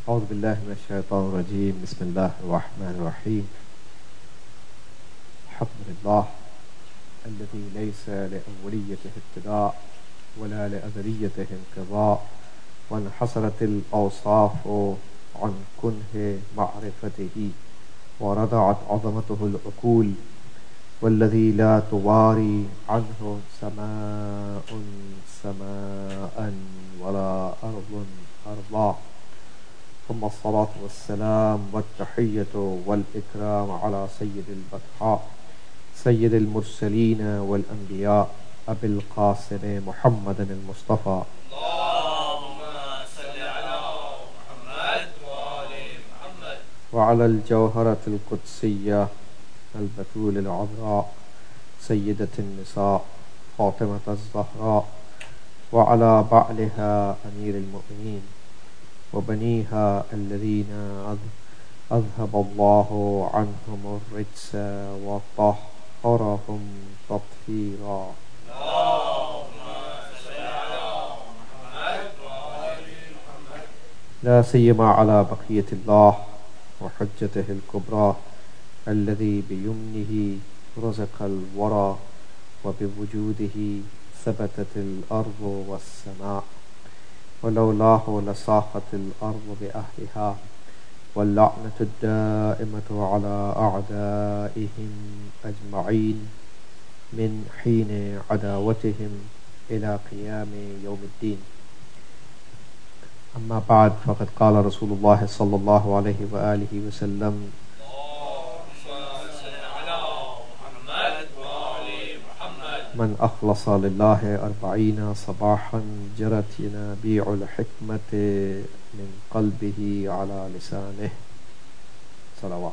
أعوذ بالله من الشيطان الرجيم. بسم الله الرحمن الرحيم. الحمد لله الذي ليس لأوليته ابتداء ولا لأزليته انقضاء، وانحصرت الأوصاف عن كنه معرفته، ورضعت عظمته العقول، والذي لا تواري عنه سماء سماء ولا أرض أرضا. ثم الصلاة والسلام والتحية والإكرام على سيد البطحاء سيد المرسلين والأنبياء أبي القاسم محمد المصطفى. اللهم صل على محمد وآل محمد. وعلى الجوهرة القدسية البتول العذراء سيدة النساء فاطمة الزهراء، وعلى بعلها أمير المؤمنين وبنيها الذين أذهب الله عنهم الرجس وطهرهم تطهيرا. اللهم صل على محمد وآل محمد. لا سيما على بقية الله وحجته الكبرى الذي بيمنه رزق الورى، وبوجوده ثبتت الأرض والسماء، ولولاه لصاخت الأرض بأهلها، واللعنة الدائمة على أعدائهم أجمعين من حين عداوتهم إلى قيام يوم الدين. أما بعد، فقد قال رسول الله صلى الله عليه وآله وسلم: من أخلص لله 40 صباحا جرت ينابيع الحكمة من قلبه على لسانه. صلوات.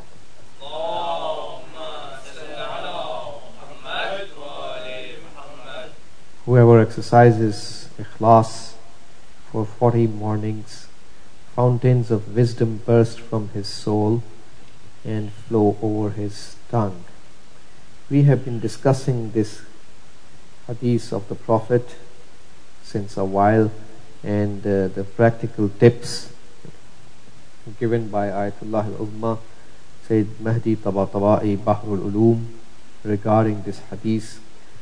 Whoever exercises ikhlas for 40 mornings, fountains of wisdom burst from his soul and flow over his tongue. We have been discussing this hadith of the Prophet since a while, and the practical tips given by Ayatullah al-Uzma Sayyid Mahdi Tabatabai Bahrul Ulum regarding this hadith,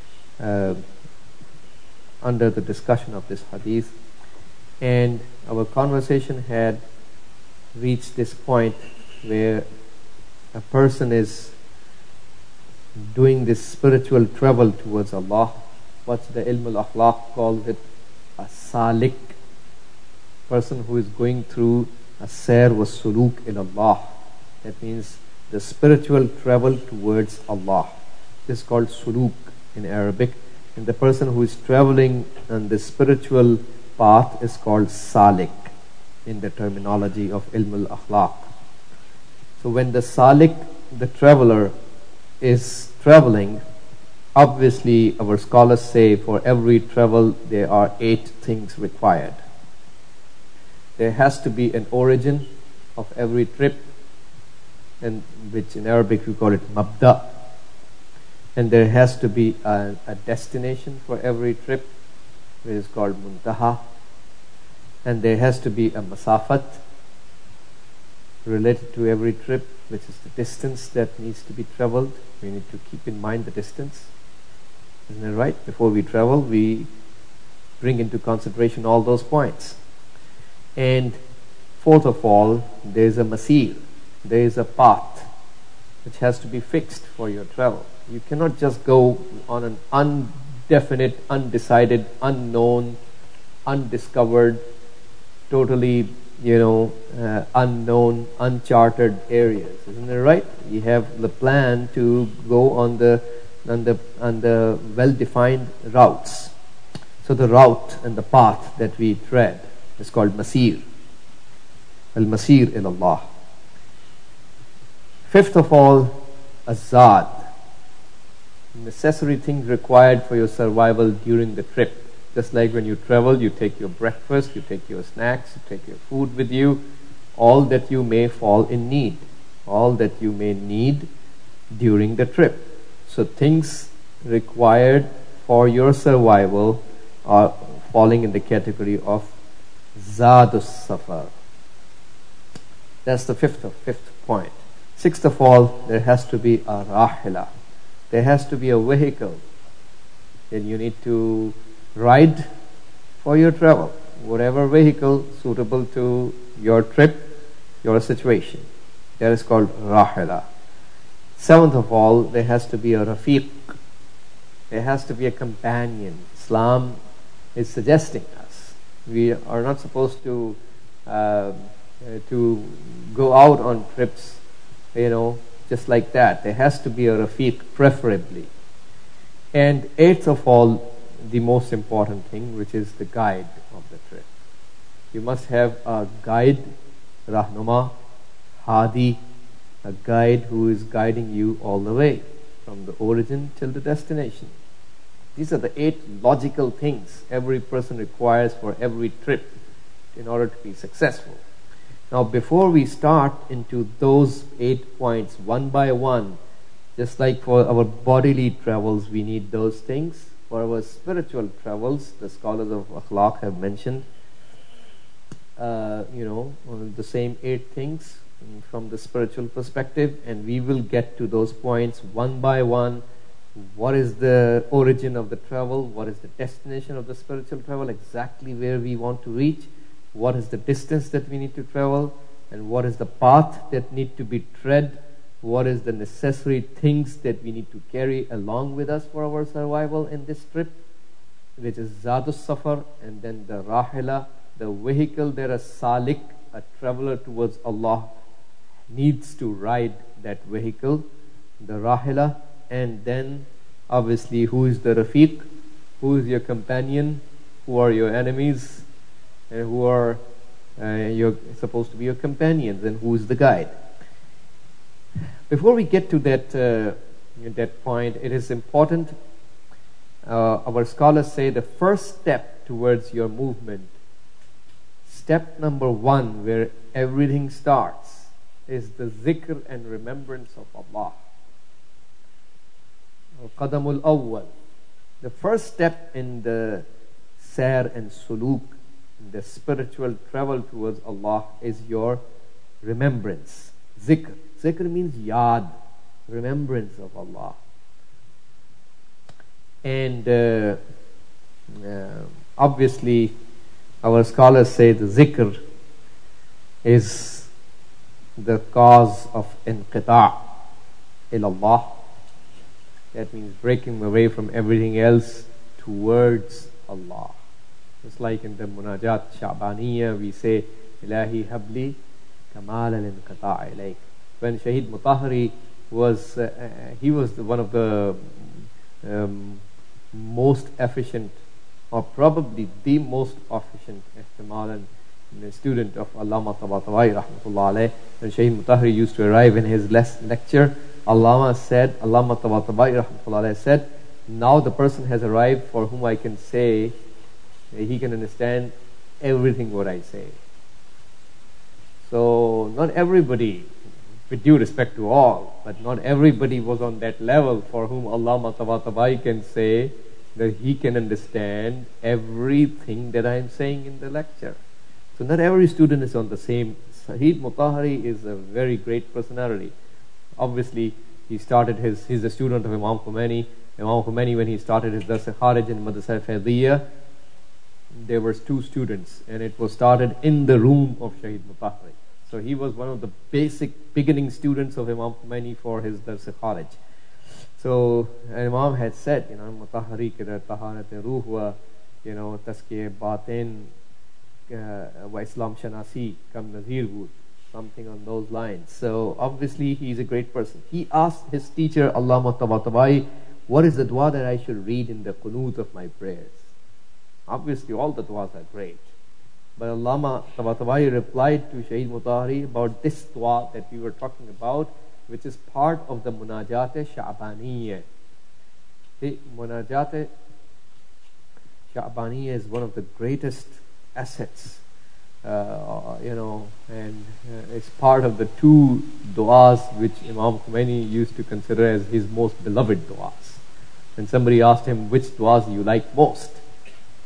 under the discussion of this hadith. And our conversation had reached this point where a person is doing this spiritual travel towards Allah. What's the ilm al-akhlaq calls it? A salik, person who is going through a sayr wa suluk ila Allah. That means the spiritual travel towards Allah. This is called suluk in Arabic, and the person who is traveling on the spiritual path is called salik in the terminology of ilm al-akhlaq. So when the salik, the traveler, is traveling, obviously our scholars say for every travel there are 8 things required. There has to be an origin of every trip, and which in Arabic we call it mabda, and there has to be a destination for every trip, which is called muntaha, and there has to be a masafat related to every trip, which is the distance that needs to be traveled. We need to keep in mind the distance. Isn't it right? Before we travel, we bring into consideration all those points. And fourth of all, there is a masir. There is a path which has to be fixed for your travel. You cannot just go on an undefinite, undecided, unknown, undiscovered, totally, unknown, uncharted areas. Isn't it right? You have the plan to go on the well-defined routes. So the route and the path that we tread is called masir. Al-masir ilallah. Fifth of all, azad. Necessary things required for your survival during the trip. Just like when you travel, you take your breakfast, you take your snacks, you take your food with you, all that you may fall in need, all that you may need during the trip. So things required for your survival are falling in the category of zadus safar. That's the fifth point. Sixth of all, there has to be a rahila. There has to be a vehicle that you need to ride for your travel. Whatever vehicle suitable to your trip, your situation. That is called rahila. Seventh of all, there has to be a rafiq. There has to be a companion. Islam is suggesting us. We are not supposed to go out on trips, just like that. There has to be a rafiq, preferably. And eighth of all, the most important thing, which is the guide of the trip. You must have a guide, rahnuma, hadi, a guide who is guiding you all the way from the origin till the destination. These are the 8 logical things every person requires for every trip in order to be successful. Now, before we start into those 8 points one by one, just like for our bodily travels, we need those things. For our spiritual travels, the scholars of akhlaq have mentioned, the same 8 things from the spiritual perspective, and we will get to those points one by one. What is the origin of the travel? What is the destination of the spiritual travel? Exactly where we want to reach? What is the distance that we need to travel? And what is the path that need to be tread? What is the necessary things that we need to carry along with us for our survival in this trip? Which is Zadus Safar, and then the Rahila, the vehicle that a salik, a traveler towards Allah, needs to ride that vehicle, the Rahila. And then obviously, who is the Rafiq? Who is your companion? Who are your enemies? And who are you're supposed to be your companions? And who is the guide? Before we get to that point, it is important. Our scholars say the first step towards your movement, step number 1, where everything starts, is the zikr and remembrance of Allah. Qadamul awwal. The first step in the sair and suluk, the spiritual travel towards Allah, is your remembrance. Zikr. Zikr means yad, remembrance of Allah. And obviously, our scholars say the zikr is the cause of inqita' ilallah. That means breaking away from everything else towards Allah. Just like in the Munajat Sha'baniyya, we say, Ilahi habli kamal al-inqita' ilayk. When Shaheed Mutahari was, he was one of the most efficient, or probably the most efficient ihtimalan student of Allama Tabatabai rahmatullah alayh. When Shaheed Mutahari used to arrive in his lecture, Allama Tabatabai rahmatullah alayh said, now the person has arrived for whom I can say he can understand everything what I say. So not everybody, with due respect to all, but not everybody was on that level for whom Allama Tabatabai can say that he can understand everything that I am saying in the lecture. So not every student is on the same. Shaheed Mutahari is a very great personality. Obviously, he's a student of Imam Khomeini. Imam Khomeini, when he started his Dars Kharij in Madrasa Faidiyya, there were 2 students, and it was started in the room of Shaheed Mutahari. So he was one of the basic beginning students of Imam Khomeini for his Dars Kharij. So Imam had said, Mutahari ke taharat ruh wa, taskiye batin wa Islam shanasi kam nazir hud, something on those lines. So obviously he is a great person. He asked his teacher Allama Tabatabai, what is the dua that I should read in the qunut of my prayers? Obviously all the duas are great, but Allama Tabatabai replied to Shaheed Mutahari about this dua that we were talking about, which is part of the Munajat Sha'baniyya. The Munajat Sha'baniyya is one of the greatest assets, and it's part of the 2 du'as which Imam Khomeini used to consider as his most beloved du'as. When somebody asked him which du'as you like most,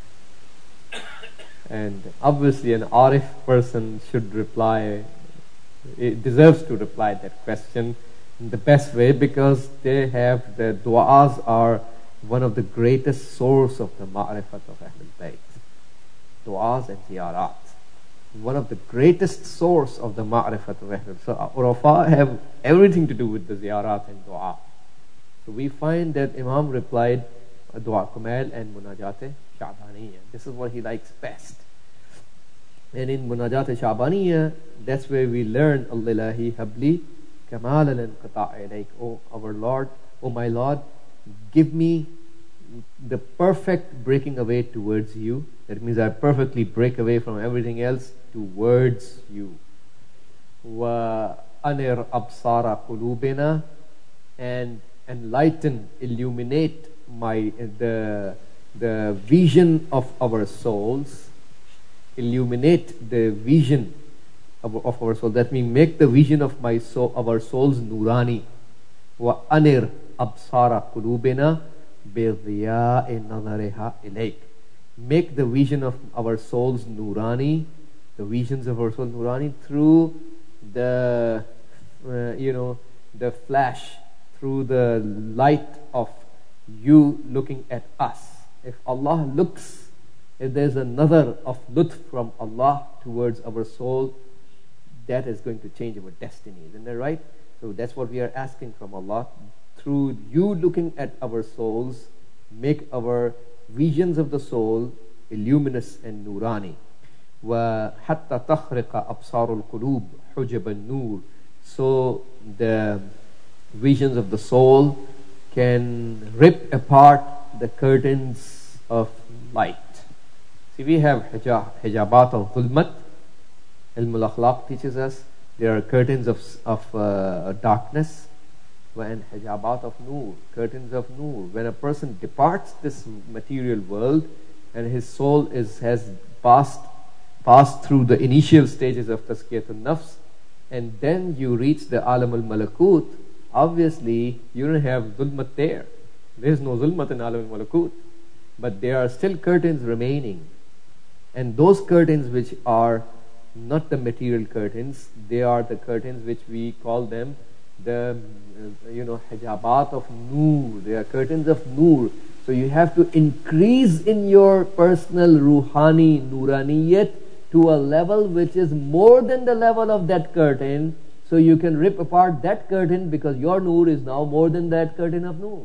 and obviously an Arif person should reply it deserves to reply that question in the best way, because the du'as are one of the greatest source of the ma'rifat of Ahlul Bayt. Du'as and ziyarat. One of the greatest source of the ma'rifat of Ahlul Bayt. So Urafa have everything to do with the ziyarat and du'a. So we find that Imam replied Dua Kumail and Munajat Sha'baniyya. This is what he likes best. And in Munajat Sha'baniyya, that's where we learn Allahi habli kamal al-inqita' ilayk. Oh our Lord, oh my Lord, give me the perfect breaking away towards you. That means I perfectly break away from everything else towards you. Wa anir absara qulubina, and enlighten, illuminate the vision of our souls. Illuminate the vision of our soul. That means make the vision of my soul, our souls, nurani. Wa anir absara qulubina bi dhiya'i nazariha ilayk. Make the vision of our souls nurani, the visions of our soul nurani, through the the flash, through the light of you looking at us. If Allah looks, if there's another of lutf from Allah towards our soul, that is going to change our destiny. Isn't that right? So that's what we are asking from Allah. Through you looking at our souls, make our visions of the soul illuminous and nurani. وَحَتَّى تَخْرِقَ أَبْصَارُ الْقُلُوبِ حُجَبَ النُّورِ. So the visions of the soul can rip apart the curtains of light. See, we have hijabat of zulmat. Ilm al-Akhlaq teaches us there are curtains of darkness, and hijabat of nur, curtains of nur. When a person departs this material world and his soul has passed through the initial stages of tazkiyatun nafs, and then you reach the alam al-malakut, obviously you don't have zulmat there. There is no zulmat in alam al-malakut, but there are still curtains remaining. And those curtains which are not the material curtains, they are the curtains which we call them the hijabat of nur. They are curtains of nur. So you have to increase in your personal ruhani nuraniyat to a level which is more than the level of that curtain, so you can rip apart that curtain, because your nur is now more than that curtain of nur.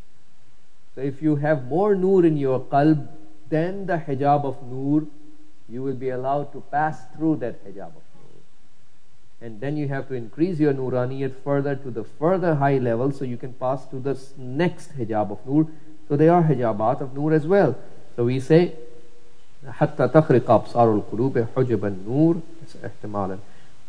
So if you have more nur in your qalb than the hijab of nur, you will be allowed to pass through that hijab of nur. And then you have to increase your nuraniyat further to the further high level, so you can pass to the next hijab of nur. So they are hijabat of nur as well. So we say حتى تخرق أبصار القلوب حجب النور احتمالا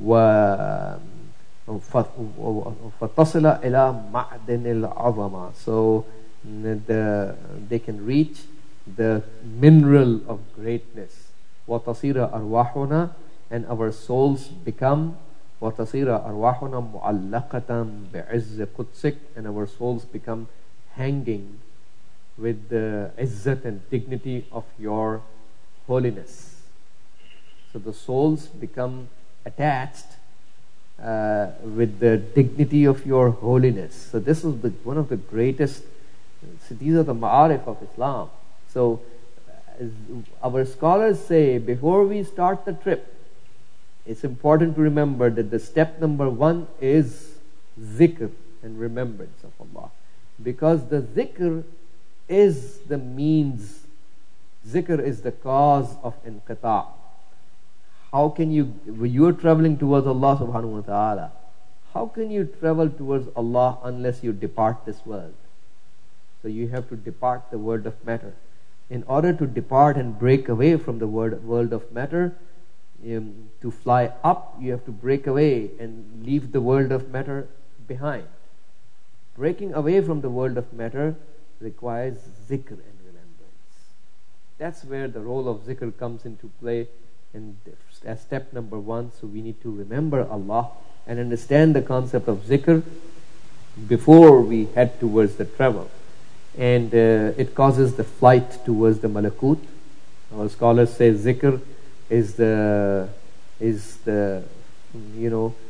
فتصل إلى معدن العظمة. So they can reach the mineral of greatness. وتصير أرواحنا, and our souls become وتصير أرواحنا معلقة بعز قدسك, and our souls become hanging with the izzat and dignity of your holiness. So the souls become attached with the dignity of your holiness. So this is one of the greatest. So these are the ma'arif of Islam. So our scholars say, before we start the trip, it's important to remember that the step number 1 is zikr and remembrance of Allah, because the zikr is the means. Zikr is the cause of inqita'. How can when you are traveling towards Allah subhanahu wa ta'ala, how can you travel towards Allah unless you depart this world? So you have to depart the world of matter. In order to depart and break away from the world of matter, to fly up, you have to break away and leave the world of matter behind. Breaking away from the world of matter requires zikr and remembrance. That's where the role of zikr comes into play, and as step number 1. So we need to remember Allah and understand the concept of zikr before we head towards the travel. And it causes the flight towards the malakut. Our scholars say zikr is the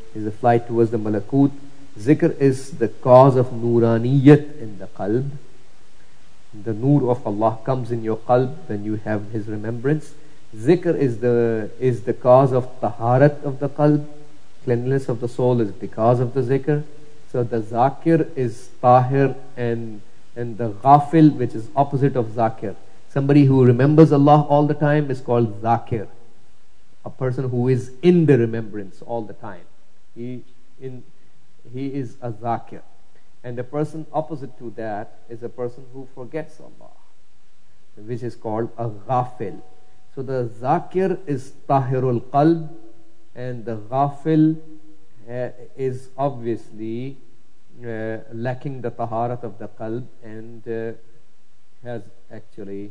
is a flight towards the malakut. Zikr is the cause of nuraniyat in the qalb. The nur of Allah comes in your qalb when you have His remembrance. Zikr is the cause of taharat of the qalb. Cleanliness of the soul is because of the zikr. So the zakir is tahir, and the ghafil, which is opposite of zakir. Somebody who remembers Allah all the time is called zakir. A person who is in the remembrance all the time. He is a zakir. And the person opposite to that is a person who forgets Allah, which is called a ghafil. So the zakir is tahirul qalb, and the ghafil is obviously lacking the taharat of the qalb, and has actually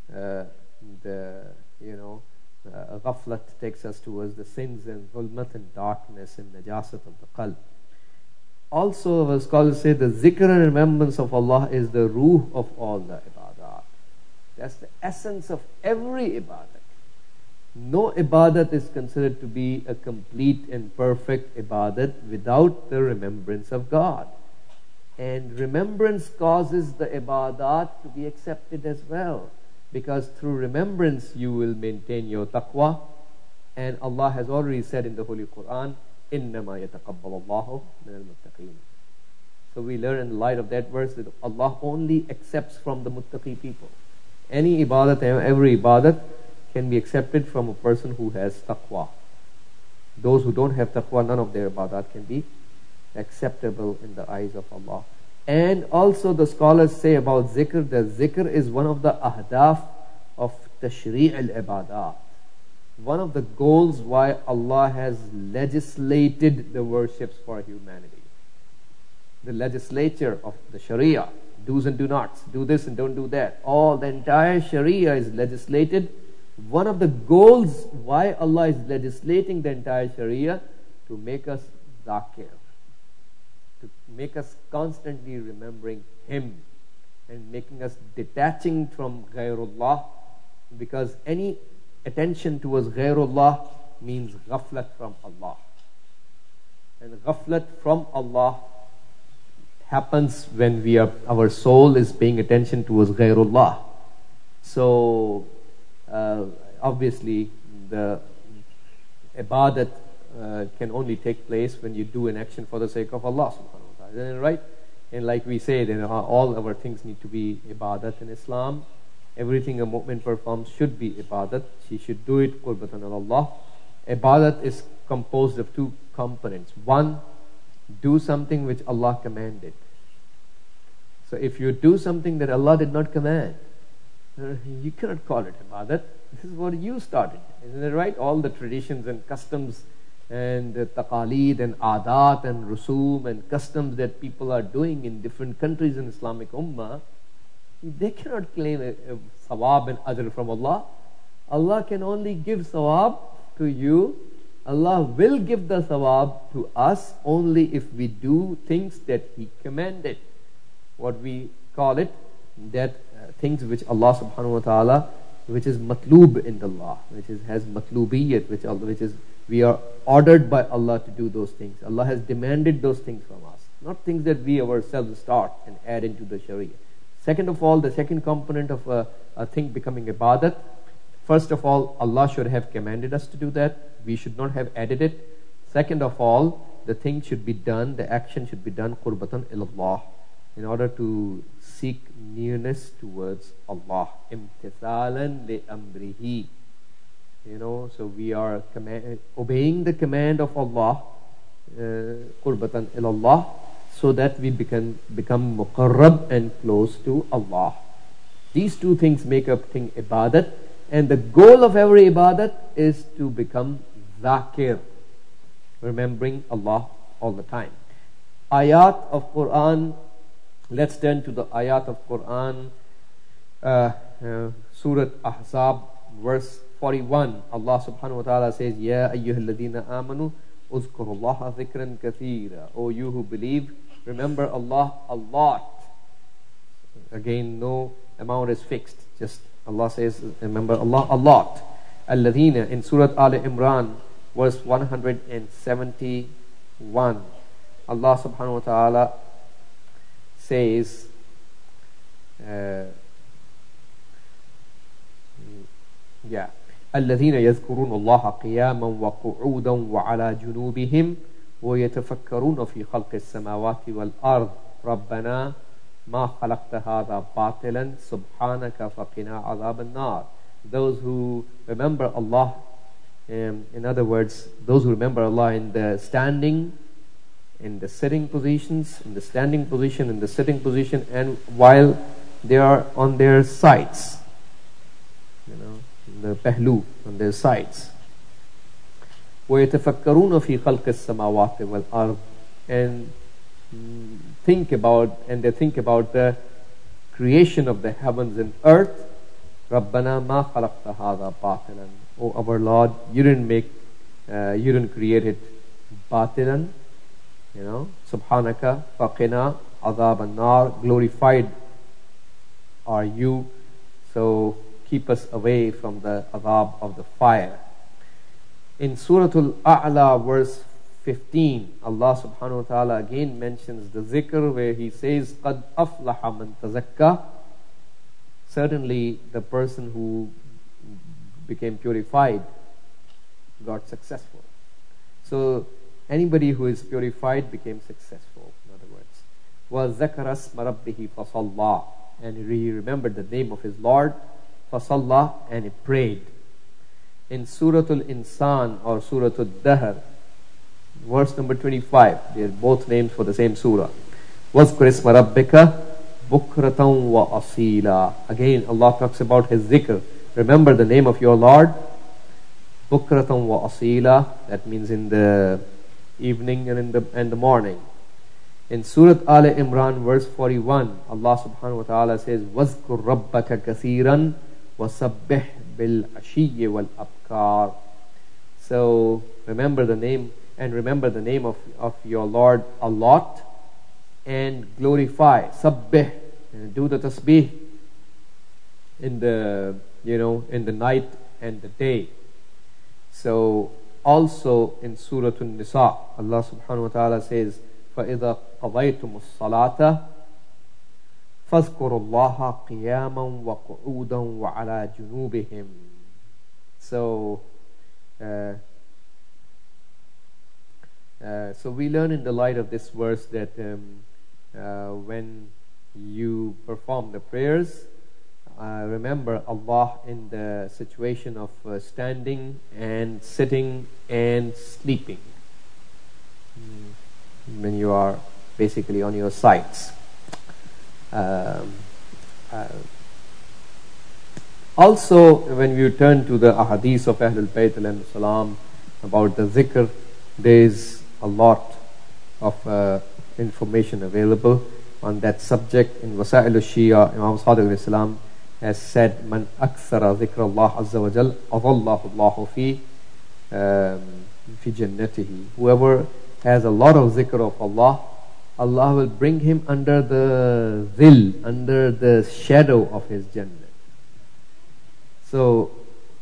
ghaflat takes us towards the sins and zulmat and darkness and najasat of the qalb. Also, our scholars say the zikr and remembrance of Allah is the ruh of all the ibadat. That's the essence of every ibadat. No ibadat is considered to be a complete and perfect ibadat without the remembrance of God. And remembrance causes the ibadat to be accepted as well. Because through remembrance you will maintain your taqwa. And Allah has already said in the Holy Quran, إِنَّمَا يَتَقَبَّلُ اللَّهُ مِنَ الْمُتَّقِينَ. So we learn in the light of that verse that Allah only accepts from the muttaqi people. Any ibadat, every ibadat can be accepted from a person who has taqwa. Those who don't have taqwa, none of their ibadat can be acceptable in the eyes of Allah. And also the scholars say about zikr, that zikr is one of the ahdaf of tashri' al-ibadat. One of the goals why Allah has legislated the worships for humanity. The legislature of the Sharia, do's and do nots, do this and don't do that. All the entire Sharia is legislated. One of the goals why Allah is legislating the entire Sharia, to make us zakir, to make us constantly remembering Him, and making us detaching from ghairullah, because any attention towards ghairullah means ghaflat from Allah. And ghaflat from Allah happens when our soul is paying attention towards ghairullah. So obviously the ibadat can only take place when you do an action for the sake of Allah subhanahu wa ta'ala. Isn't it right? And like we say, then all our things need to be ibadat in Islam. Everything a mu'min performs should be ibadat. She should do it qurbatan Allah. Ibadat is composed of two components. One, do something which Allah commanded. So if you do something that Allah did not command, you cannot call it ibadat. This is what you started. Isn't it right? All the traditions and customs and taqaleed and adat and rusum and customs that people are doing in different countries in Islamic Ummah, they cannot claim a sawab and ajr from Allah. Allah can only give sawab to you. Allah will give the sawab to us only if we do things that He commanded. What we call it, that things which Allah subhanahu wa ta'ala, which is matloob in the law, which has matloobiyat, which is we are ordered by Allah to do those things. Allah has demanded those things from us, not things that we ourselves start and add into the Sharia. Second of all, the second component of a thing becoming ibadat, first of all, Allah should have commanded us to do that. We should not have added it. Second of all, the thing should be done, the action should be done qurbatan ilallah, in order to seek nearness towards Allah. Imtithalan li amrihi. So we are obeying the command of Allah, qurbatan ilallah, so that we become muqarrab and close to Allah. These two things make up thing ibadat, and the goal of every ibadat is to become zakir, remembering Allah all the time. Ayat of Quran. Let's turn to the ayat of Quran. Surah Ahzab, verse 41. Allah subhanahu wa ta'ala says, Ya ayyuhalladhina amanu uzkurullaha dhikran kathira. O you who believe, remember Allah a lot. Again, no amount is fixed. Just Allah says, remember Allah a lot. Alladhina, in Surah Al Imran, verse 170 1, Allah subhanahu wa ta'ala says, yeah, الذين يذكرون الله قياما وقعودا وعلى جنوبهم ويتفكرون في خلق السماوات والأرض ربنا ما خلقت هذا باطلا سبحانك فقنا عذاب النار. Those who remember Allah, in other words, those who remember Allah in the standing, in the sitting positions, in the standing position, in the sitting position, and while they are on their sides, in the pehlu, on their sides. وَيَتَفَكَّرُونَ فِي خَلْقِ السَّمَاوَاتِ وَالْأَرْضِ, and they think about the creation of the heavens and earth. رَبَّنَا مَا خَلَقْتَ هَذَا بَاطِلًا, O our Lord, you didn't create it batilan, Subhanaka faqina adhab an-nar, glorified are you, so keep us away from the adhab of the fire. In Surah Al-A'la verse 15, Allah subhanahu wa ta'ala again mentions the zikr where he says, قَدْ أَفْلَحَ مَنْ تَزَكَّى, certainly the person who became purified got successful. So anybody who is purified became successful, in other words. وَذَكَرَ اسْمَ رَبِّهِ فَصَلَّى, and he remembered the name of his Lord, فَصَلَّى, and he prayed. In Surah Al-Insan or Surah Al-Dahr, verse number 25, they are both names for the same surah. وَذْكُرِ اسْمَ رَبِّكَ بُكْرَةً وَأَصِيلًا, again Allah talks about his zikr. Remember the name of your Lord, بُكْرَةً وَأَصِيلًا, that means in the evening and in the morning. In Surah Al Imran verse 41, Allah subhanahu wa ta'ala says, وَذْكُرْ رَبَّكَ كَثِيرًا وَسَبِّحْ بِالْعَشِيِّ وَالْأَبْكَارِ. So remember the name of your Lord a lot, and glorify, sabbih, and do the tasbih in the night and the day. So also in Surah An-Nisa, Allah subhanahu wa ta'ala says, فَإِذَا قَضَيْتُمُ الصَّلَاةَ فَاذْكُرُوا اللَّهَ قِيَامًا وَقُعُودًا وَعَلَى جُنُوبِهِمْ. So we learn in the light of this verse that when you perform the prayers, remember Allah in the situation of standing and sitting and sleeping, when you are basically on your sides. Also, when you turn to the ahadith of Ahlul Bayt alayhi salam about the zikr, there is a lot of information available on that subject. In Wasa'il al-Shia, Imam Sadiq alayhi salam has said, Man akthara zikr Allah azza wa jal adallahu Allahu fi jannatihi. Whoever has a lot of zikr of Allah, Allah will bring him under the zil, under the shadow of his Jannah. So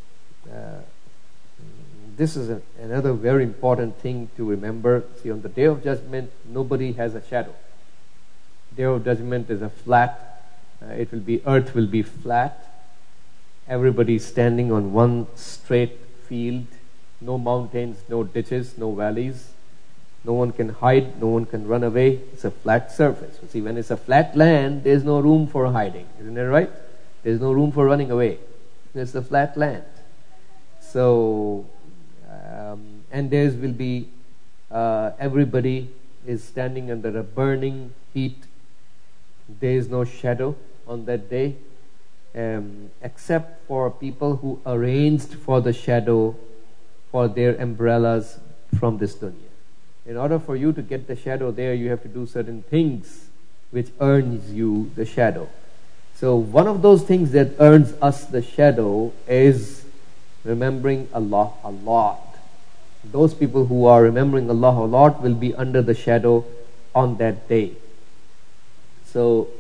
this is another very important thing to remember. See, on the Day of Judgment, nobody has a shadow. Day of Judgment is a flat, earth will be flat. Everybody is standing on one straight field, no mountains, no ditches, no valleys. No one can hide, no one can run away. It's a flat surface. See, when it's a flat land, there's no room for hiding. Isn't that right? There's no room for running away. It's a flat land. So, and there will be, everybody is standing under a burning heat. There is no shadow on that day, except for people who arranged for the shadow for their umbrellas from this dunya. In order for you to get the shadow there, you have to do certain things which earns you the shadow. So one of those things that earns us the shadow is remembering Allah a lot. Those people who are remembering Allah a lot will be under the shadow on that day. So,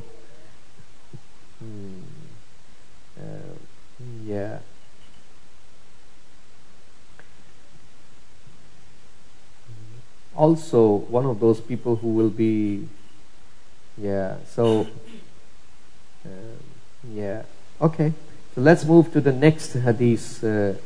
yeah. also one of those people who will be, yeah, so, yeah, okay. So let's move to the next hadith.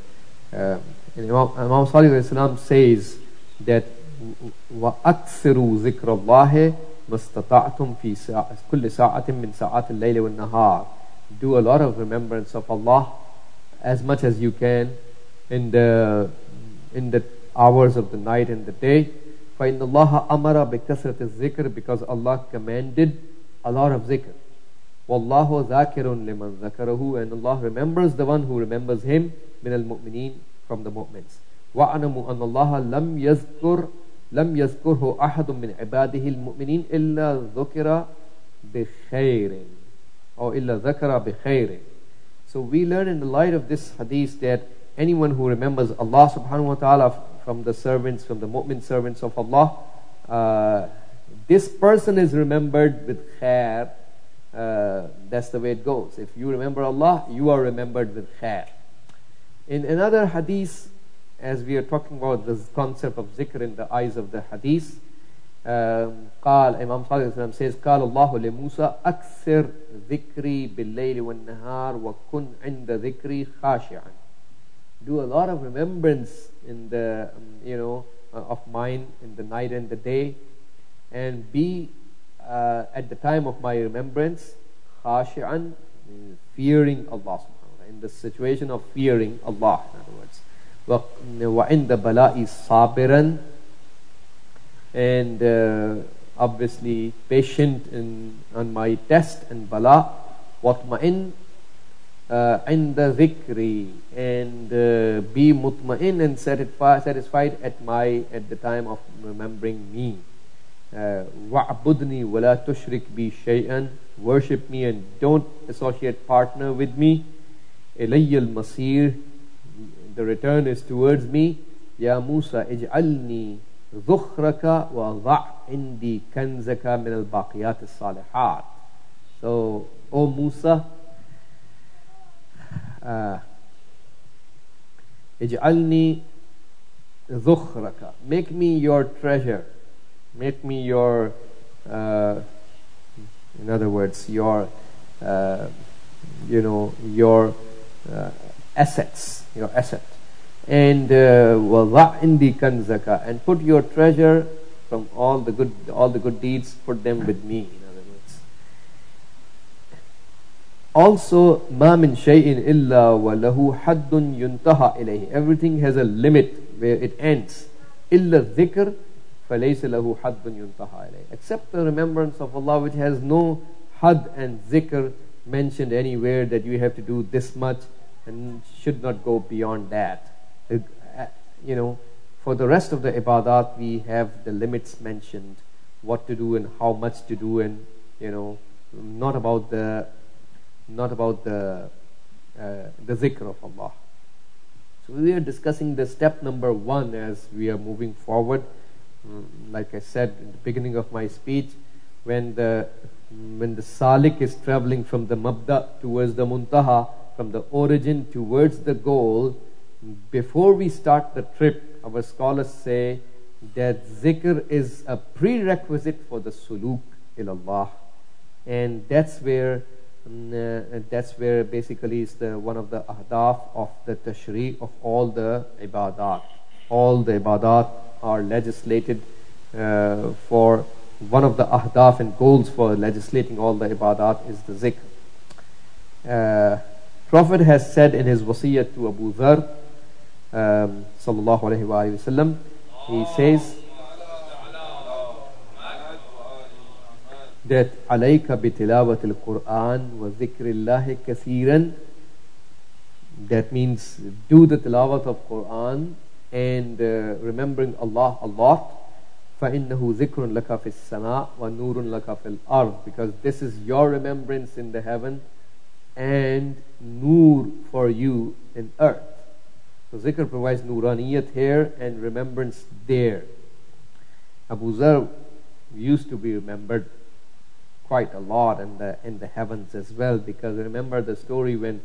Imam Salih alayhi salam says that وَأَكْثِرُوا ذِكْرَ اللَّهِ مَسْتَطَعْتُمْ فِي كُلِّ سَاعَةٍ مِّن سَاعَاتِ اللَّيْلِ وَالنَّهَارِ. Do a lot of remembrance of Allah as much as you can in the hours of the night and the day. فَإِنَّ اللَّهَ أَمَرَ بِكَثْرَةِ الذِّكْرِ, because Allah commanded a lot of zikr. وَاللَّهُ ذَاكِرٌ لِمَنْ ذَكَرَهُ, and Allah remembers the one who remembers him, مِنَ الْمُؤْمِنِينَ, from the mu'mins. وَأَعْلَمُوا أَنَّ اللَّهَ لم يذكره أحد من عباده المؤمنين إلا ذكر بخير or إلا ذكر بخير. So we learn in the light of this hadith that anyone who remembers Allah subhanahu wa ta'ala from the servants, from the mu'min servants of Allah, this person is remembered with khair. That's the way it goes. If you remember Allah, you are remembered with khair. In another hadith, as we are talking about this concept of zikr in the eyes of the hadith, Imam Salih says, قال الله لموسى أكثر ذكري بالليل والنهار وكن عند ذكري خاشعا. Do a lot of remembrance in the of mine in the night and the day, and be at the time of my remembrance khashi'an, fearing Allah subhanahu wa ta'ala, in the situation of fearing Allah, in other words. وَعِنْدَ بَلَائِ صَابِرًا, and obviously patient on my test and bala. وَاطْمَئِنْ عِنْدَ ذِكْرِي, and be mutma'in and satisfied at the time of remembering me. وَعْبُدْنِي وَلَا تُشْرِكْ بِي شَيْئًا, worship me and don't associate partner with me. إِلَيَّ الْمَصِيرِ, the return is towards me. Ya Musa ij'alni dhukhraka wa dha' indi kanzaka min al-baqiyat as-salihat. So, O Musa, ij'alni dhukhraka, make me your treasure, make me your, in other words, your assets, your asset. And وَضَعْ عِنْدِي كَنْزَكَ, and put your treasure from all the good deeds, put them with me, in other words. Also, مَا مِنْ شَيْءٍ إِلَّا وَلَهُ حَدٌّ يُنْتَهَى إِلَيْهِ, everything has a limit where it ends. إِلَّا الذِّكْرِ فَلَيْسَ لَهُ حَدٌّ يُنْتَهَى إِلَيْهِ, except the remembrance of Allah, which has no had and zikr mentioned anywhere that you have to do this much and should not go beyond that. For the rest of the ibadat, we have the limits mentioned, what to do and how much to do, and not about the zikr of Allah. So we are discussing the step number 1 as we are moving forward. Like I said in the beginning of my speech, when the salik is traveling from the mabda towards the muntaha, from the origin towards the goal, before we start the trip, our scholars say that zikr is a prerequisite for the suluk ilallah, and that's where basically is one of the ahdaf of the tashri' of all the ibadat. All the ibadat are legislated for one of the ahdaf and goals for legislating all the ibadat is the zikr. Prophet has said in his wasiyat to Abu Dharr, sallallahu alayhi wa sallam, he says that alayka bitilawati al-Quran wa dhikrillahi kathiran. That means do the tilawat of Quran and remembering Allah a lot. فَإِنَّهُ ذِكْرٌ لَكَ فِي السَّمَاءِ وَنُورٌ لَكَ فِي الْأَرْضِ, because this is your remembrance in the heaven and nur for you in earth. So zikr provides nuraniyat here and remembrance there. Abu Dharr used to be remembered quite a lot in the heavens as well, because remember the story when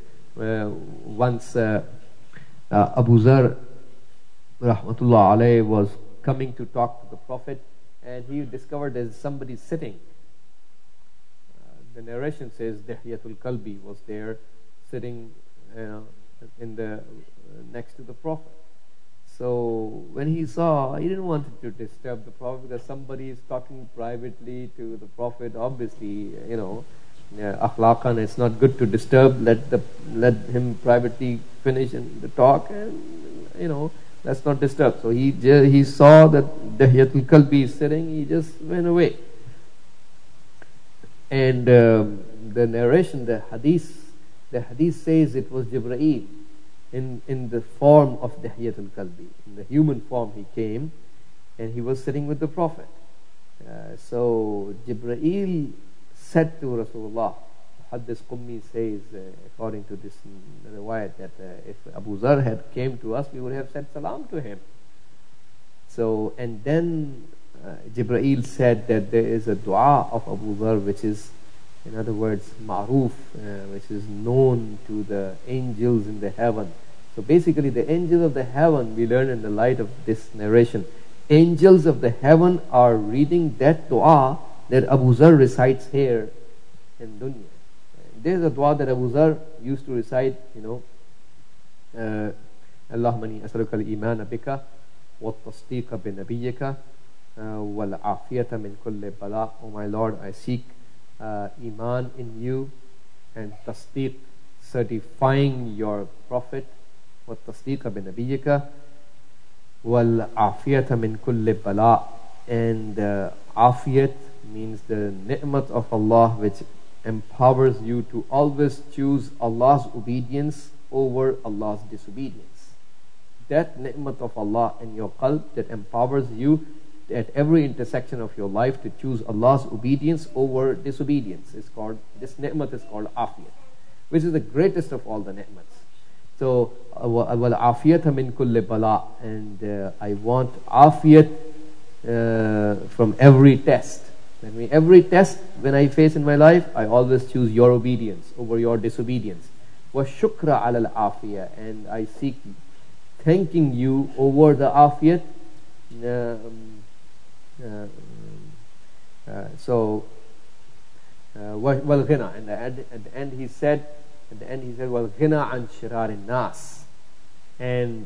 once Abu Dharr rahmatullah alayhi was coming to talk to the Prophet, and he discovered there's somebody sitting. The narration says Dihyatul Kalbi was there, sitting in the next to the Prophet. So when he saw, he didn't want to disturb the Prophet, because somebody is talking privately to the Prophet. Obviously, akhlaqan, it's not good to disturb. Let him privately finish the talk, and let's not disturb. So he saw that Dihyatul Kalbi is sitting. He just went away. And the narration, the hadith says it was Jibreel in the form of Dihyatul Kalbi. In the human form he came, and he was sitting with the Prophet. So Jibreel said to Rasulullah, Hadith Qummi says, according to this riwayat, that if Abu Zar had came to us, we would have said salam to him. So, and then Jibreel said that there is a dua of Abu Zar, which is, in other words, ma'roof, which is known to the angels in the heaven. So basically the angels of the heaven, we learn in the light of this narration, angels of the heaven are reading that dua that Abu Zar recites here in dunya. There's a dua that Abu Zar used to recite, Allahumma inni as'aluka al-iman bika wa at-tasdiq bi nabiyyika wal afiyata min kulli bala. Oh my Lord, I seek iman in you, and tasdiq, certifying your prophet, wa at-tasdiq bi nabiyyika wal afiyata min kulli bala. And afiyat means the ni'mat of Allah, which empowers you to always choose Allah's obedience over Allah's disobedience. That ni'mat of Allah in your qalb that empowers you at every intersection of your life to choose Allah's obedience over disobedience. This ni'mat is called afiyat, which is the greatest of all the ni'mats. So, wal afiyata min kulli bala, and I want afiyat from every test. Every test when I face in my life, I always choose your obedience over your disobedience. Wa shukra ala al-afiyah, and I seek thanking you over the afiyat. Wal ghina, and at the end he said wal ghina an shirar nas, and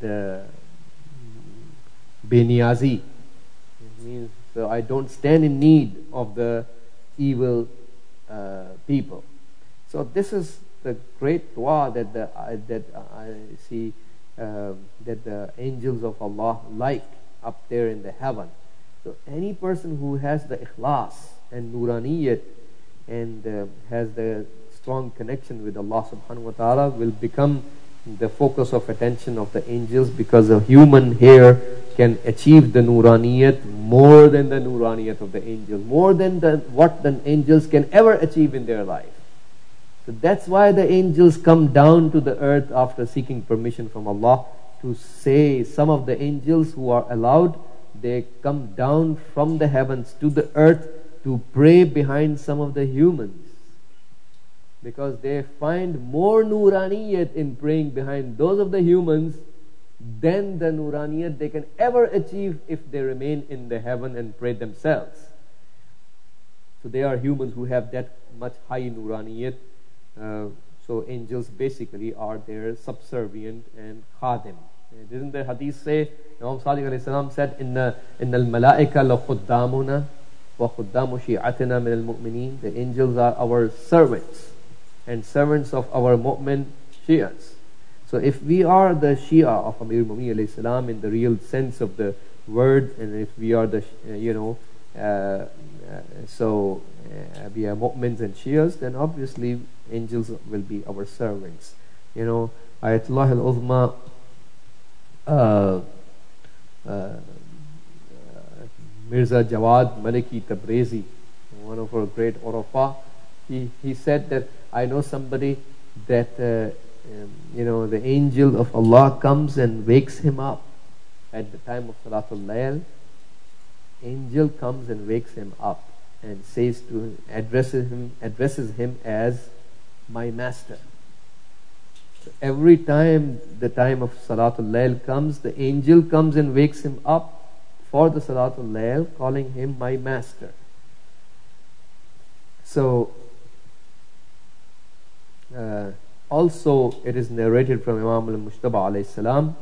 beniyazi means, so I don't stand in need of the evil people. So this is the great dua that I see that the angels of Allah like up there in the heaven. So any person who has the ikhlas and nuraniyat and has the strong connection with Allah subhanahu wa ta'ala will become the focus of attention of the angels, because a human here can achieve the nuraniyat more than the nuraniyat of the angels, more than what the angels can ever achieve in their life. So that's why the angels come down to the earth after seeking permission from Allah to say, some of the angels who are allowed, they come down from the heavens to the earth to pray behind some of the humans, because they find more nuraniyat in praying behind those of the humans than the nuraniyat they can ever achieve if they remain in the heaven and pray themselves. So they are humans who have that much high nuraniyat. So angels basically are their subservient and khadim. Didn't the hadith say, Imam Sadiq alayhi salam said, Inna al-malaika la khuddamuna wa khuddamu shi'atina min al-mu'mineen. The angels are our servants and servants of our mu'min Shi'as. So if we are the Shia of Amir Mu'min alayhi salam in the real sense of the word, and if we are the, we are mu'mins and Shias, then obviously angels will be our servants. Ayatollah al-Uzma, Mirza Jawad Maliki Tabrizi, one of our great Urafa, he said that I know somebody that the angel of Allah comes and wakes him up at the time of Salatul Layl. Angel comes and wakes him up and says to him, addresses him as my master. So every time the time of Salatul Layl comes, the angel comes and wakes him up for the Salatul Layl, calling him my master. So, also it is narrated from Imam al-Mujtaba alayhi salam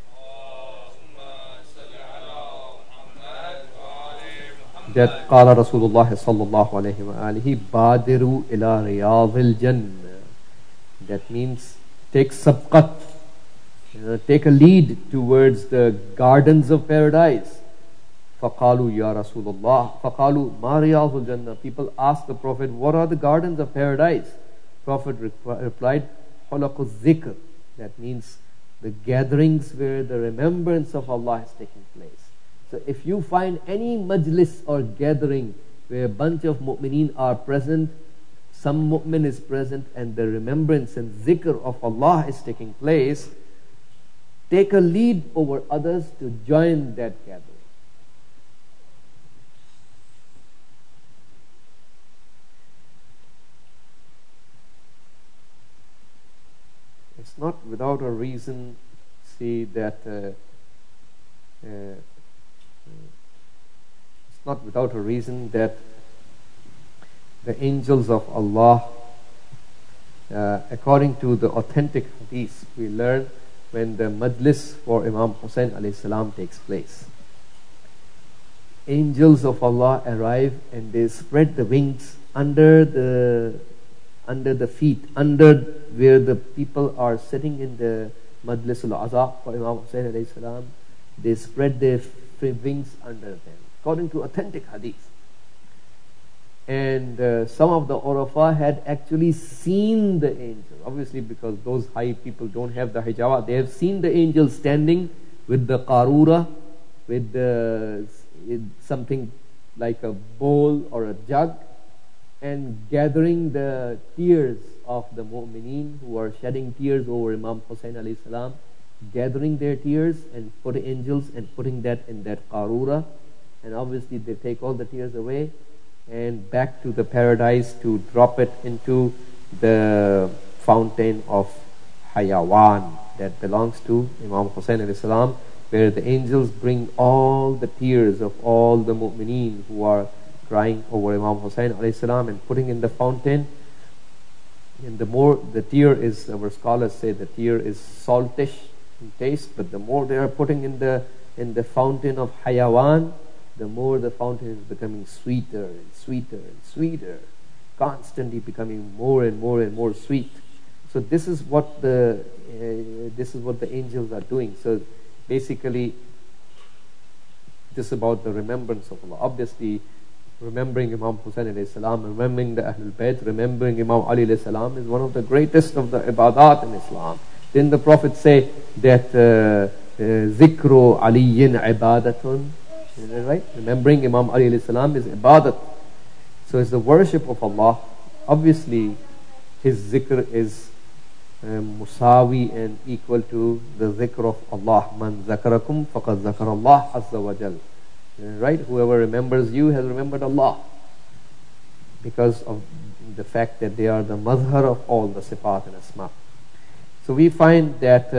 that قال رسول الله صلى الله عليه وآله بادروا إلى رياض الجنة. That means take sabqat, take a lead towards the gardens of paradise. فقالوا يا رسول الله فقالوا ما رياض الجنة. People asked the Prophet, what are the gardens of paradise? Prophet replied, حلق الذكر. That means the gatherings where the remembrance of Allah is taking place. So if you find any majlis or gathering where a bunch of mu'mineen are present, some mu'min is present, and the remembrance and zikr of Allah is taking place, take a lead over others to join that gathering. It's not without a reason, see that it's not without a reason that the angels of Allah, according to the authentic hadith, we learn when the majlis for Imam Hussain alayhi salam takes place. Angels of Allah arrive and they spread the wings under the feet, under where the people are sitting in the majlis al-aza for Imam Hussain alayhi salam. They spread their wings under them, according to authentic hadith. And some of the Urafa had actually seen the angel. Obviously, because those high people don't have the hijab, they have seen the angel standing with the qarura, with something like a bowl or a jug, and gathering the tears of the mu'mineen who are shedding tears over Imam Hussain alayhi salam, gathering their tears and put angels and putting that in that qarura, and obviously they take all the tears away and back to the paradise to drop it into the fountain of Hayawan that belongs to Imam Hussain alayhi salam, where the angels bring all the tears of all the mu'mineen who are crying over Imam Hussain alayhi salam and putting in the fountain. And the more the tear is, our scholars say the tear is saltish in taste, but the more they are putting in the fountain of Hayawan, the more the fountain is becoming sweeter and sweeter and sweeter, constantly becoming more and more and more sweet. So this is what the angels are doing. So basically, this is about the remembrance of Allah. Obviously, remembering Imam Hussain alayhi salam, remembering the Ahlul Bayt, remembering Imam Ali alayhi salam is one of the greatest of the ibadat in Islam. Didn't the Prophet say that zikru aliyin ibadatun? Is that right? Remembering Imam Ali alayhi salam is ibadat. So it's the worship of Allah. Obviously, his zikr is musawi and equal to the zikr of Allah. Man zakarakum faqad zakar Allah azza wa jal. Right? Whoever remembers you has remembered Allah, because of the fact that they are the mazhar of all the sifat and asma. So we find that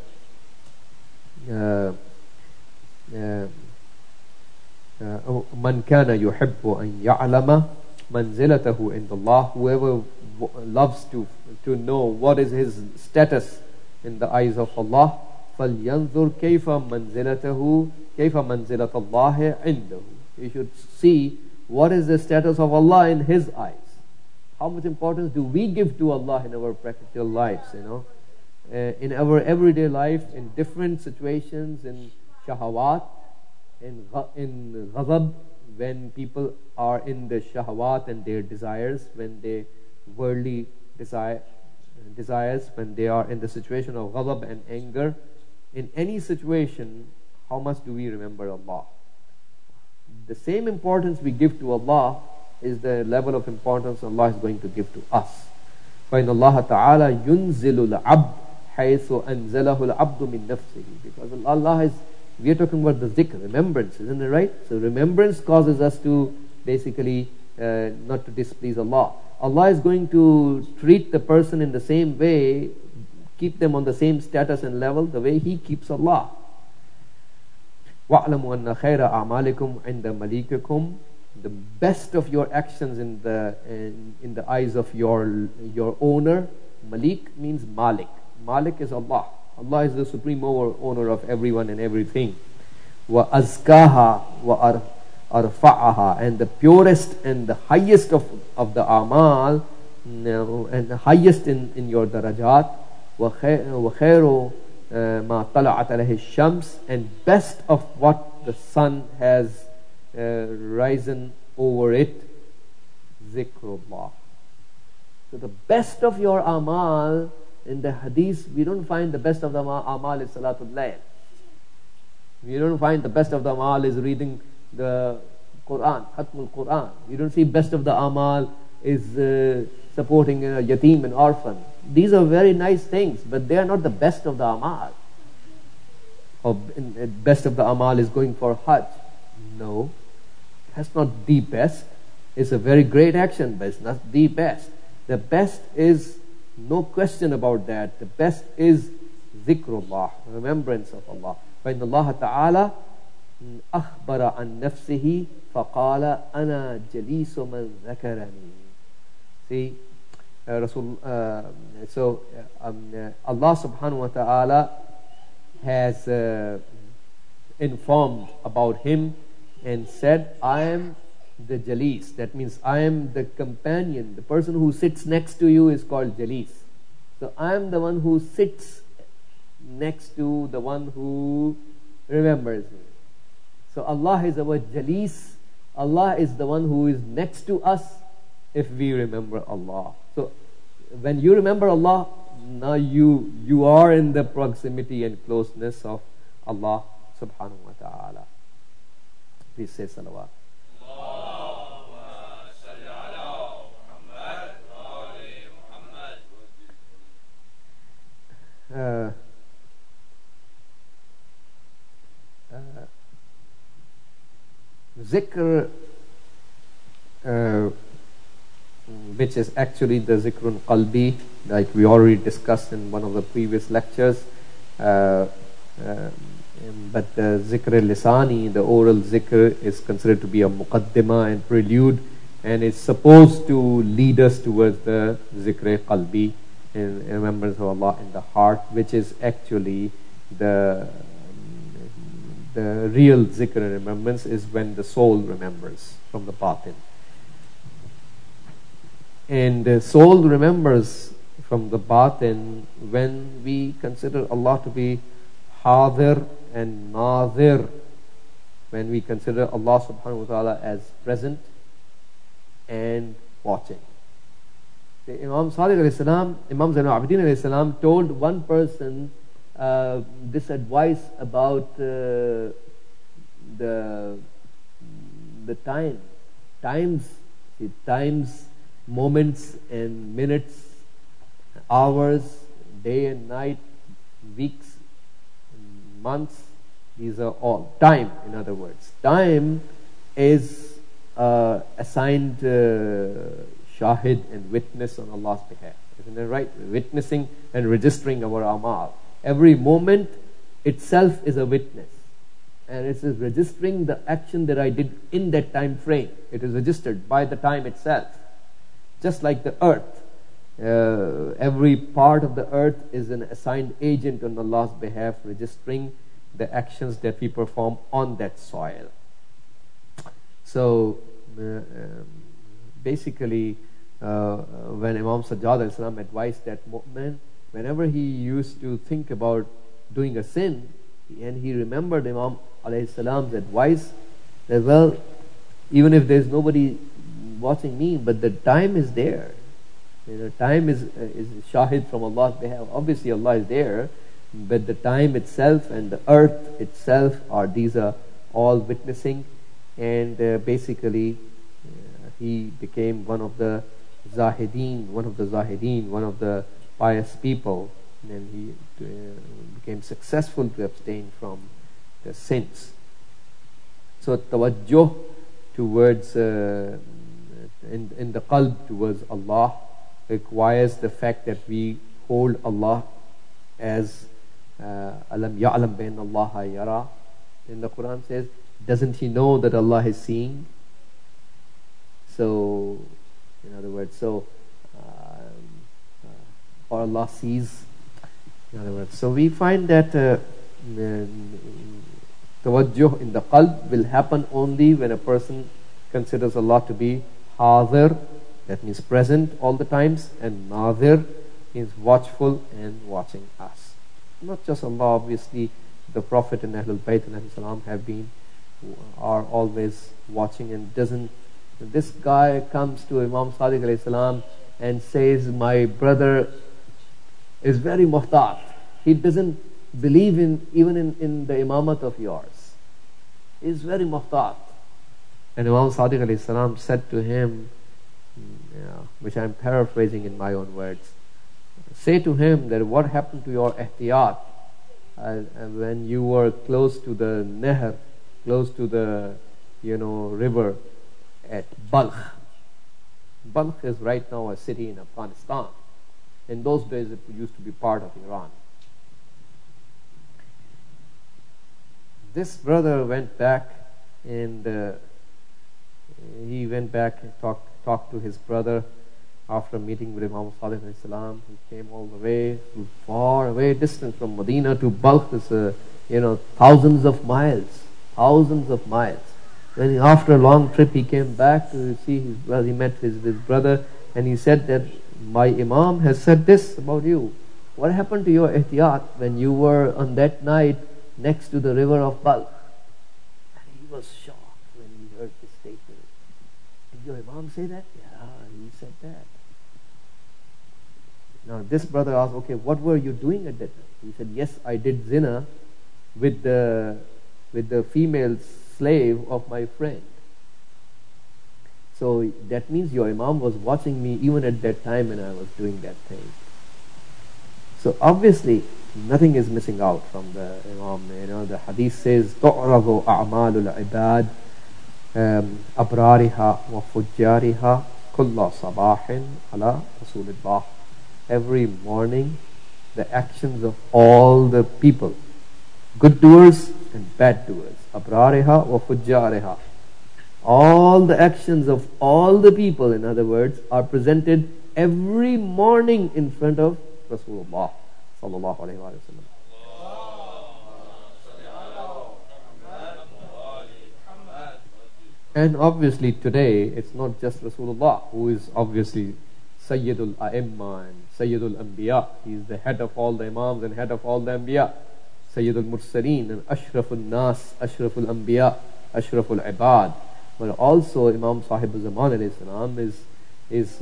man kana yuhibbu an ya'lama manzilatahu inda Allah, whoever loves to know what is his status in the eyes of Allah, فَلْيَنْظُرْ كَيْفَ مَنْزِلَتَهُ كَيْفَ مَنْزِلَةَ اللَّهِ عِنْدَهُ. You should see what is the status of Allah in his eyes. How much importance do we give to Allah in our practical lives, in our everyday life, in different situations, in shahawat, in ghazab, when people are in the shahawat and their desires, when they worldly desires, when they are in the situation of ghazab and anger. In any situation, how much do we remember Allah? The same importance we give to Allah is the level of importance Allah is going to give to us. فَإِنَّ اللَّهَ تَعَالَى يُنزِلُ الْعَبْدِ حَيْثُ أَنزَلَهُ الْعَبْدُ مِن نَفْسِهِ. Because Allah is, we are talking about the zikr, remembrance, isn't it right? So remembrance causes us to basically not to displease Allah. Allah is going to treat the person in the same way, keep them on the same status and level, the way He keeps Allah. وَاعْلَمُوا أَنَّ خَيْرَ أَعْمَالِكُمْ عِنْدَ مَلِيكِكُمْ. The best of your actions in the eyes of your owner. Malik means Malik. Malik is Allah. Allah is the supreme owner of everyone and everything. وَأَزْكَاهَا وَأَرْفَعَهَا. And the purest and the highest of the a'mal, and the highest in your darajat. وَخَيْرُ مَا طَلَعَتْ عَلَيْهِ الشَّمْسِ. And best of what the sun has risen over it, zikrullah. So the best of your amal in the hadith, we don't find the best of the amal is salatul layl. We don't find the best of the amal is reading the Quran, khatmul Quran. We don't see best of the amal is supporting a yatim and orphan. These are very nice things, but they are not the best of the amal. Or best of the amal is going for hajj. No, that's not the best. It's a very great action, but it's not the best. The best is, no question about that, the best is zikrullah, remembrance of Allah. فإن الله تعالى أخبر عن نفسه فقال أنا جليس من ذكرني. See, Allah subhanahu wa ta'ala has informed about him and said, I am the Jalis. That means I am the companion. The person who sits next to you is called Jalis. So I am the one who sits next to the one who remembers me. So Allah is our Jalis. Allah is the one who is next to us if we remember Allah. So when you remember Allah, now you are in the proximity and closeness of Allah subhanahu wa ta'ala. Please say salawat. Zikr, which is actually the zikrun qalbi, like we already discussed in one of the previous lectures, but the zikr lisani, the oral zikr, is considered to be a muqaddimah and prelude, and it's supposed to lead us towards the zikr qalbi, in remembrance of Allah in the heart, which is actually the real zikr and remembrance is when the soul remembers from the batin. And the soul remembers from the batin when we consider Allah to be hadir and nadir, when we consider Allah subhanahu wa ta'ala as present and watching. Imam Sadiq alayhi salam, Imam Zainul Abidin alayhi salam told one person this advice about the times, moments and minutes, hours, day and night, weeks, months. These are all time. In other words, time is assigned shahid and witness on Allah's behalf. Isn't that right? Witnessing and registering our amal. Every moment itself is a witness, and it is registering the action that I did in that time frame. It is registered by the time itself. Just like the earth, every part of the earth is an assigned agent on Allah's behalf, registering the actions that we perform on that soil. So basically, when Imam Sajjad al-Islam advised that mu'min, whenever he used to think about doing a sin, and he remembered Imam alayhi salam's advice, that well, even if there's nobody watching me, but the time is there. Time is shahid from Allah's behalf. Obviously Allah is there, but the time itself and the earth itself these are all witnessing. And basically he became one of the zahideen, one of the pious people, and he became successful to abstain from the sins. So tawajjuh towards in the qalb towards Allah requires the fact that we hold Allah as alam ya'lam bain Allah yara, In the Quran says, doesn't he know that Allah is seeing? So, in other words, or Allah sees. In other words, so we find that tawajjuh in the qalb will happen only when a person considers Allah to be hadir, that means present all the times, and nadir means watchful and watching us. Not just Allah, obviously, the Prophet and Ahlul Bayt and Salam are always watching, and doesn't. This guy comes to Imam Sadiq alayhi salam and says, my brother is very muhtat. He doesn't believe even in the imamat of yours. He's very muhtat. And Imam Sadiq alayhi salam said to him, which I'm paraphrasing in my own words, say to him that what happened to your ihtiyat when you were close to the Nahr, close to the river at Balkh. Balkh is right now a city in Afghanistan. In those days it used to be part of Iran. This brother went back and talked to his brother after meeting with Imam Sadiq alayhi salam. He came all the way, far away distance from Medina to Balkh. Is thousands of miles. When after a long trip he came back to see his brother, he met his brother, and he said that my Imam has said this about you. What happened to your ihtiyat when you were on that night next to the river of Balkh? And he was shocked when he heard this statement. Did your Imam say that? Yeah, he said that. Now this brother asked, okay, what were you doing at that time? He said, yes, I did zina with the female slave of my friend. So that means your Imam was watching me even at that time when I was doing that thing. So obviously nothing is missing out from the Imam. The hadith says تُعْرَضُ أَعْمَالُ الْعِبَادِ أَبْرَارِهَا وَفُجَّارِهَا كُلَّ صَبَاحٍ عَلَى رَسُولِ اللَّهِ. Every morning the actions of all the people, good doers and bad doers, أَبْرَارِهَا وَفُجَّارِهَا, all the actions of all the people, in other words, are presented every morning in front of Rasulullah sallallahu alaihi wasallam. And obviously today it's not just Rasulullah who is obviously Sayyidul A'imma and Sayyidul Anbiya. He is the head of all the Imams and head of all the Anbiya. Sayyidul Mursaleen and Ashraful Nas, Ashraful Anbiya, Ashraful Ibad. But also Imam Sahib Zaman alayhi salam is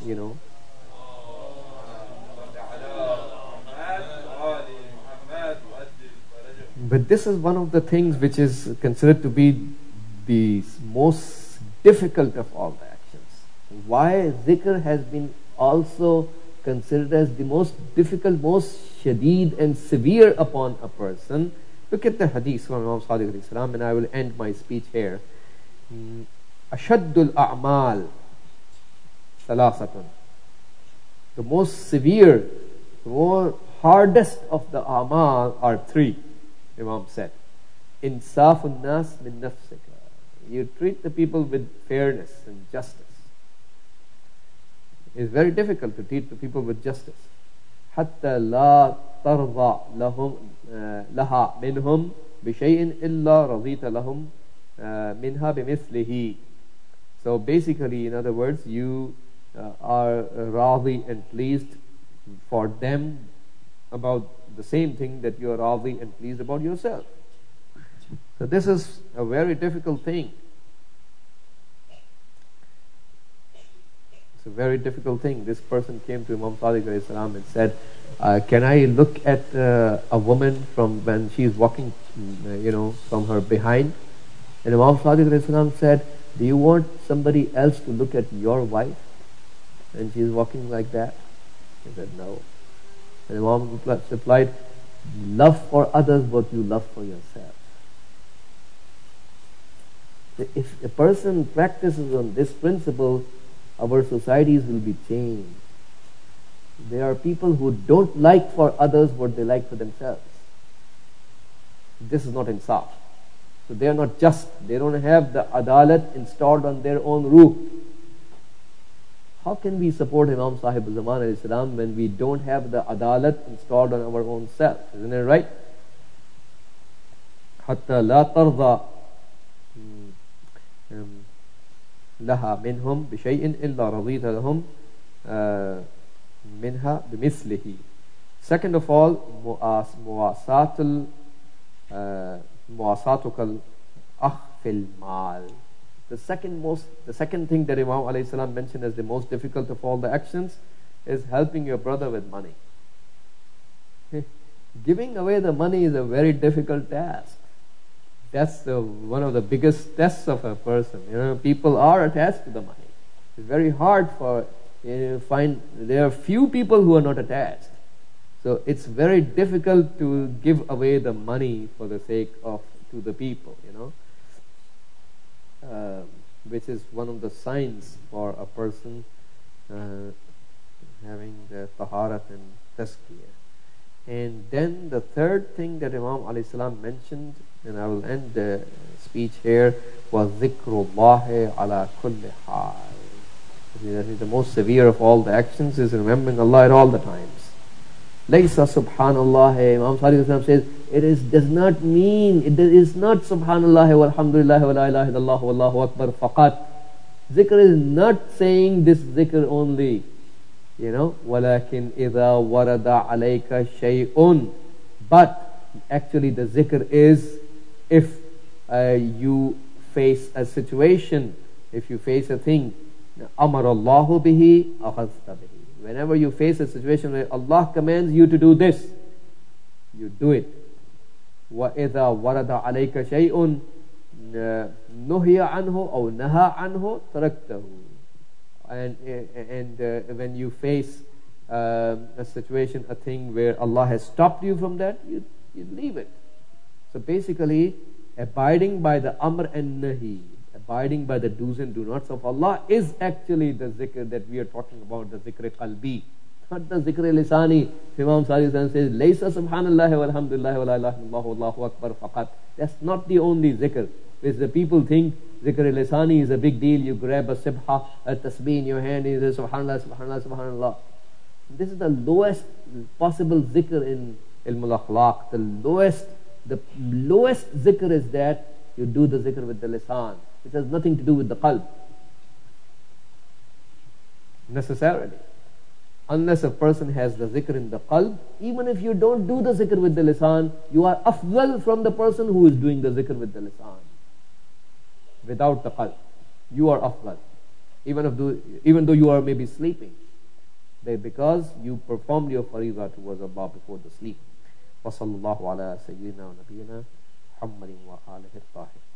but this is one of the things which is considered to be the most difficult of all the actions. Why zikr has been also considered as the most difficult, most shadeed and severe upon a person. Look at the hadith from Imam Sadiq alayhi salam, and I will end my speech here. Ashaddul a'mal salasatun. The most severe, the more hardest of the a'mal are three, Imam said. Insafun nas min nafsika. You treat the people with fairness and justice. It's very difficult to treat the people with justice. Hatta la tarda lahum laha minhum bishay'in illa radita lahum minha bimithlihi. So basically, in other words, you are radi and pleased for them about the same thing that you are radi and pleased about yourself. So this is a very difficult thing. It's a very difficult thing. This person came to Imam Sadiq alayhi salam and said, can I look at a woman from when she is walking, from her behind? And Imam Sadiq alayhi salam said, do you want somebody else to look at your wife and she is walking like that? He said, no. And Imam replied, love for others what you love for yourself. If a person practices on this principle, our societies will be changed. There are people who don't like for others what they like for themselves. This is not insaf. So they are not just. They don't have the adalat installed on their own roof. How can we support Imam Sahib Zaman alayhi salam when we don't have the adalat installed on our own self? Isn't it right? حتى لا ترضى لها منهم بشيء إلا رضيت لهم منها بمثله. Second of all, مواساتك الأخ في المال. The second thing that Imam alayhi salam mentioned as the most difficult of all the actions is helping your brother with money. Giving away the money is a very difficult task. That's one of the biggest tests of a person. People are attached to the money. It's very hard for there are few people who are not attached. So it's very difficult to give away the money for the sake of to the people, which is one of the signs for a person having the taharat and tazkiyah. And then the third thing that Imam alayhi salam mentioned, and I will end the speech here, was zikrullahi ala kulli hal. That is the most severe of all the actions, is remembering Allah at all the times. Laysa subhanallah, Imam Sadiq says, does not mean, it is not subhanallah walhamdulillah wa la ilaha illallah wallahu akbar faqat. Zikr is not saying this zikr only. وَلَكِنْ إِذَا وَرَدَ عَلَيْكَ شَيْءٌ. But actually the zikr is if you face a situation, if you face a thing, أَمَرَ اللَّهُ بِهِ أَخَذْتَ بِهِ. Whenever you face a situation where Allah commands you to do this, you do it. وَإِذَا وَرَدَ عَلَيْكَ شَيْءٌ نُهِيَ عَنْهُ أَوْ نَهَى عَنْهُ تَرَكْتَهُ. And when you face a situation, a thing where Allah has stopped you from that, you leave it. So basically, abiding by the amr and nahi, abiding by the do's and do nots of Allah is actually the zikr that we are talking about, the zikr qalbi, not the zikr lisani. Imam Sadiq says, Laysa subhanallah walhamdulillah wa la ilaha illallah wallahu akbar faqat. That's not the only zikr. Which the people think zikr lisani is a big deal. You grab a sibha, a tasbih in your hand, and you say subhanallah, subhanallah, subhanallah. This is the lowest possible zikr in ilmul akhlaq. The lowest zikr is that you do the zikr with the lisan. It has nothing to do with the qalb. Necessarily. Unless a person has the zikr in the qalb, even if you don't do the zikr with the lisan, you are afdal from the person who is doing the zikr with the lisan. Without the qalb, you are afdal. Even though you are maybe sleeping. Because you performed your fariza towards Allah before the sleep. وصلى الله على سيدنا ونبينا محمد وآله الطاهرين.